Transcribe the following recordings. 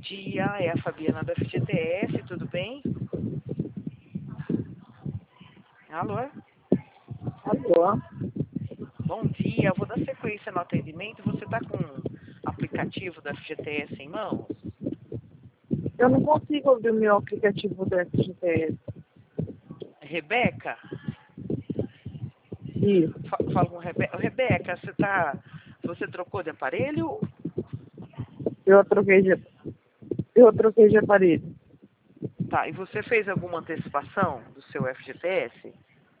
dia, é a Fabiana da FGTS, tudo bem? Alô? Alô? Bom dia, eu vou dar sequência no atendimento. Você está com o aplicativo da FGTS em mãos? Eu não consigo ouvir o meu aplicativo do FGTS. Rebeca? Isso. Fala com Rebeca. Rebeca, você trocou de aparelho? Eu troquei de aparelho. Tá, e você fez alguma antecipação do seu FGTS?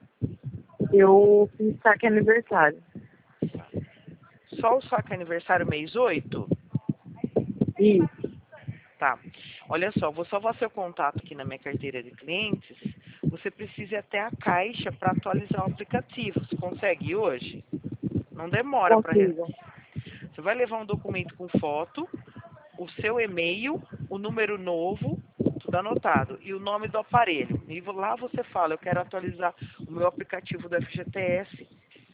Eu fiz saque aniversário. Só o saque aniversário mês 8? Isso. Tá. Olha só, vou salvar seu contato aqui na minha carteira de clientes. Você precisa ir até a Caixa para atualizar o aplicativo. Você consegue ir hoje? Não demora para... Consigo. Você vai levar um documento com foto, o seu e-mail, o número novo, tudo anotado, e o nome do aparelho. E lá você fala, eu quero atualizar o meu aplicativo do FGTS.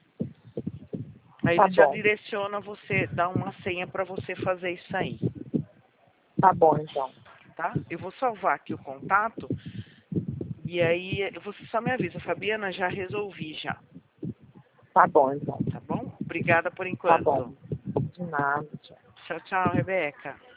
Aí Tá ele já bom. direciona você, dá uma senha para você fazer isso aí, Tá bom, então. tá? Eu vou salvar aqui o contato, e aí você só me avisa, Fabiana, já resolvi já, Tá bom, então. tá bom? Obrigada por Tá bom. enquanto. De nada, tchau. Tchau, tchau, Rebeca.